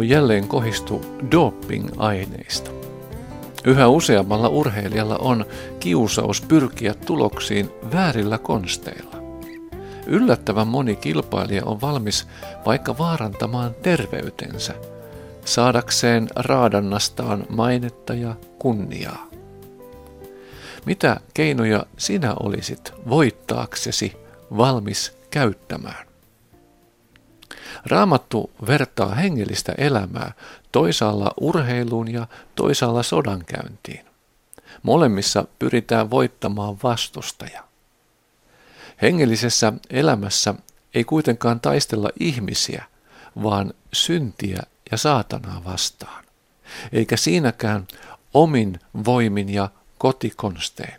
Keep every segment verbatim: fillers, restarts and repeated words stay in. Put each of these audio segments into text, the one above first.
jälleen kohistu doping-aineista. Yhä useammalla urheilijalla on kiusaus pyrkiä tuloksiin väärillä konsteilla. Yllättävän moni kilpailija on valmis vaikka vaarantamaan terveytensä, saadakseen raadannastaan mainetta ja kunniaa. Mitä keinoja sinä olisit voittaaksesi valmis käyttämään? Raamattu vertaa hengellistä elämää toisaalla urheiluun ja toisaalla sodankäyntiin. Molemmissa pyritään voittamaan vastustaja. Hengellisessä elämässä ei kuitenkaan taistella ihmisiä, vaan syntiä ja saatanaa vastaan, eikä siinäkään omin voimin ja kotikonstein.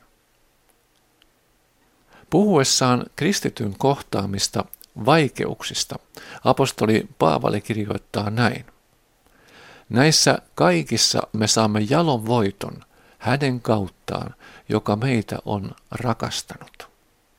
Puhuessaan kristityn kohtaamista vaikeuksista apostoli Paavali kirjoittaa näin. Näissä kaikissa me saamme jalon voiton hänen kauttaan, joka meitä on rakastanut.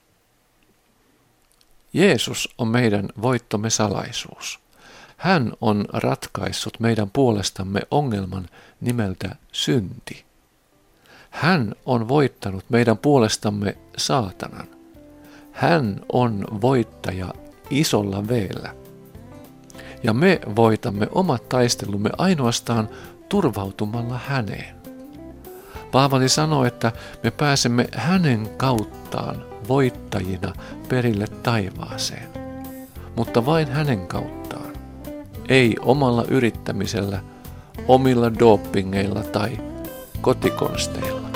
Jeesus on meidän voittomme salaisuus. Hän on ratkaissut meidän puolestamme ongelman nimeltä synti. Hän on voittanut meidän puolestamme saatanan. Hän on voittaja isolla veellä. Ja me voitamme omat taistelumme ainoastaan turvautumalla häneen. Paavali sanoo, että me pääsemme hänen kauttaan voittajina perille taivaaseen, mutta vain hänen kauttaan, ei omalla yrittämisellä, omilla dopingeilla tai kotikonsteilla.